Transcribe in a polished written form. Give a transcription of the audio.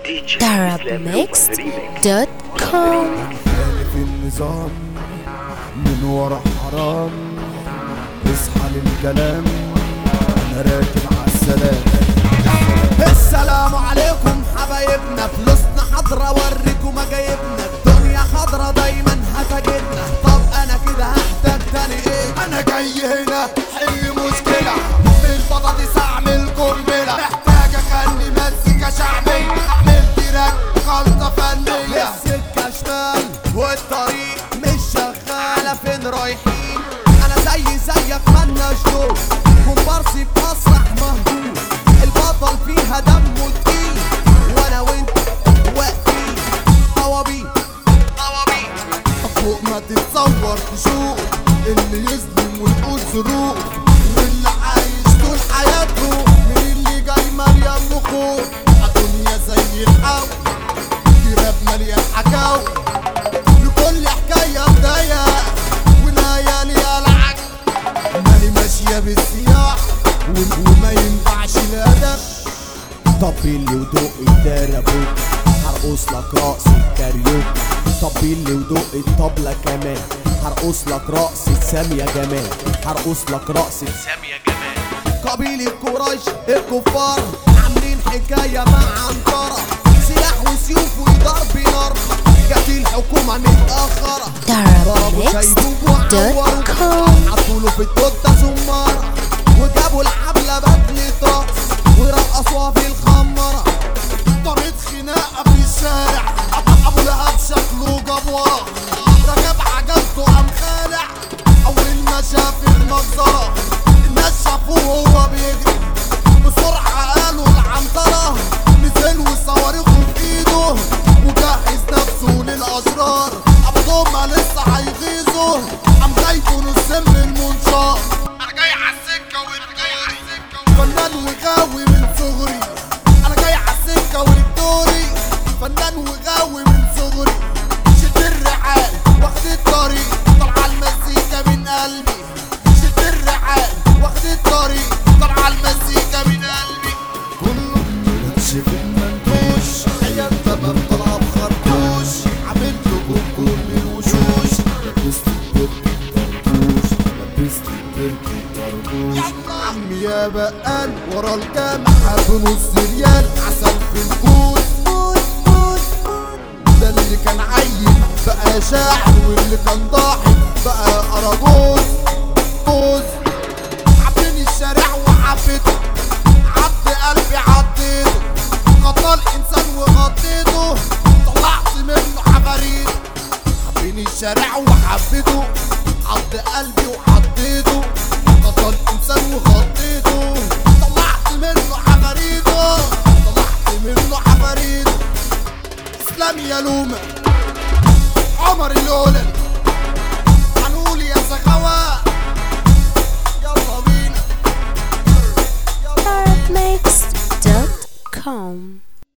Darabmixed.com. في النظام من ورا حرام، اصحى للكلام انا راكب عالسلام. السلام عليكم حبايبنا، فلوسنا حضرة اوريكم مجايبنا، الدنيا خضرة دايما هتجدنا. طب انا كده هحتاج تاني ايه؟ انا جاي هنا حل مشكلة، من البطاطس اعمل قنبلة، محتاج اخلي مزيكا شعبية، اعمل تراك خلطة فنية. السكة شمال والطريق مش شغال، على فين رايحين؟ انا زيك مالناش دور، كومبارسي في مسرح مهجور، البطل فيها دمه تقيل، وانا وانت واقفين طوابير فوق ما تتصور تشوف اللي يظلم ويقول ظروف، واللي عايش طول حياته من اللي جاي مليان نقود. الدنيا زي الحاوي، كراب مليان حكاوي، لكل حكاية بداية ونهاية ليها العكس. مالي ماشية بالسياح وما ينفعش الهدف. طبيلي ودق الترابوك، هرقص لك رقص الكاريوكي. طبيلي ودق الطبلة كمان، هرقص لك رقصة سامية جمال، هرقص لك رقصة سامية جمال. قبيلة قريش الكفار عاملين حكاية مع عنترة، سلاح وسيوف وضرب نار، جت الحكومة متأخرة. ضربوا شايبوه وعوروا، حطوله في التوتة زمارة، وجابوا الحبلة بدلة رقص ورقصوها في الخمرة. طريقة خناقة في الشارع، أبو لهب شكله جبار، ركب عجلته قام خالع. أول ما شاف المجزرة الناس شافوه وهو بيجري بسرعة، قالوا العنترة نزل وصواريخه في ايده، وجهز نفسه للأشرار. أبو ضمة لسه هيغيظه، قام جايبه نص من المنشار. أنا جاي عالسكة والدوري، فنان وغاوي من صغري. أنا جاي عالسكة والدوري، فنان وغاوي من صغري. شد الرحال واخد الطريق، طالعة المزيكا من قلبي. شد الرحال واخد الطريق، طالعة المزيكا من قلبي. كله ماشي في المنتوش، حياة تمام طالعة بخرطوش، عامل لكم كل الوشوش. لبست التركي طرطوش، لبست التركي طرطوش. عمي يا بقال ورا الجامعة بنص ريال، عسل في الكوس. ده اللي كان عيل بقى شاعر، واللي كان ضاحك بقى أراجوز. عبين الشارع وحبيته، عبد قلبي عديته، غطى الإنسان وغطيته، طلعت منه حباريته. عبين الشارع وحبيته، عبد قلبي وعديته، غطى الإنسان وغطيته، طلعت منه حباريته. اسلام يا لومة، عمر الأولى.